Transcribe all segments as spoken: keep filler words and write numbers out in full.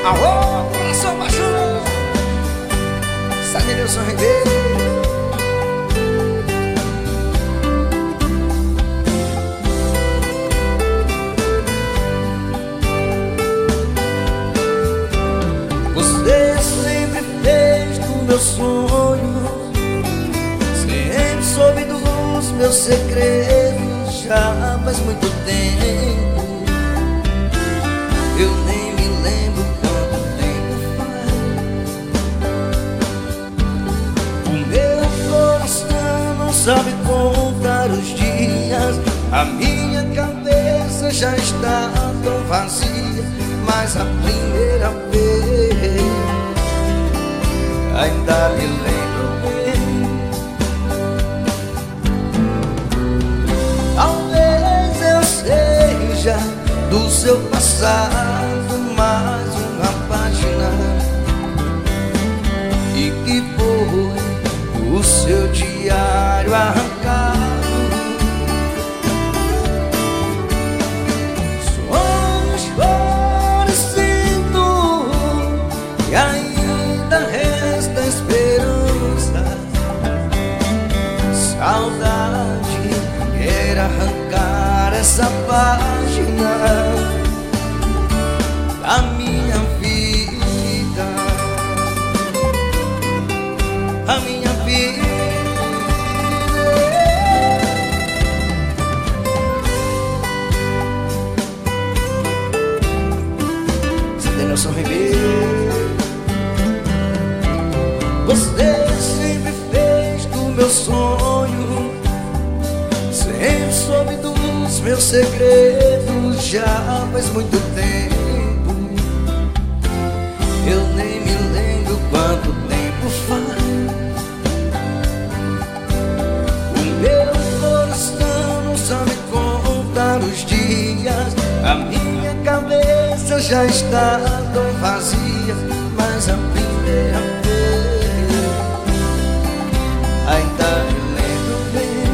Alô, coração apaixonado, Sadenilson Ribeiro. Você sempre fez do meu sonho, sempre soube dos meus segredos. Já faz muito tempo, eu nem me lembro quanto tempo faz. O meu coração não sabe contar os dias, a minha cabeça já está tão vazia. Mas a primeira vez ainda me lembro bem. Talvez eu seja do seu passado mais uma página, e que foi o seu diário arrancado. Sonhos florescendo e ainda resta esperança. Saudade quer arrancar essa página da minha vida, a minha vida. Sadenilson Ribeiro. Você sempre fez do meu sonho, sempre soube dos meus segredos. Já faz muito tempo, eu nem me lembro quanto tempo faz. O meu coração não sabe contar os dias, a minha cabeça já está tão vazia. Mas a primeira vez ainda me lembro bem.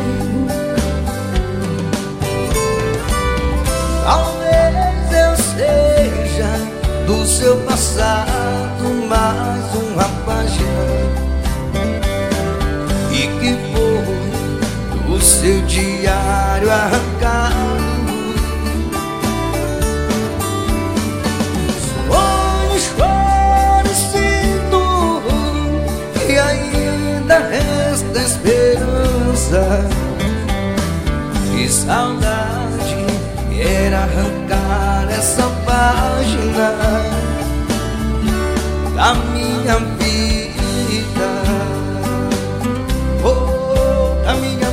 Talvez eu seja do seu passado mais uma página, e que foi o seu diário arrancado. Sonhos florescendo e ainda resta esperança, e saudade quer arrancar essa página da minha vida, oh, da minha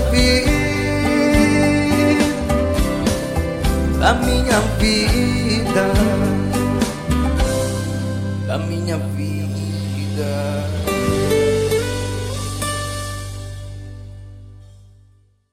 vida, da minha vida, da minha vida.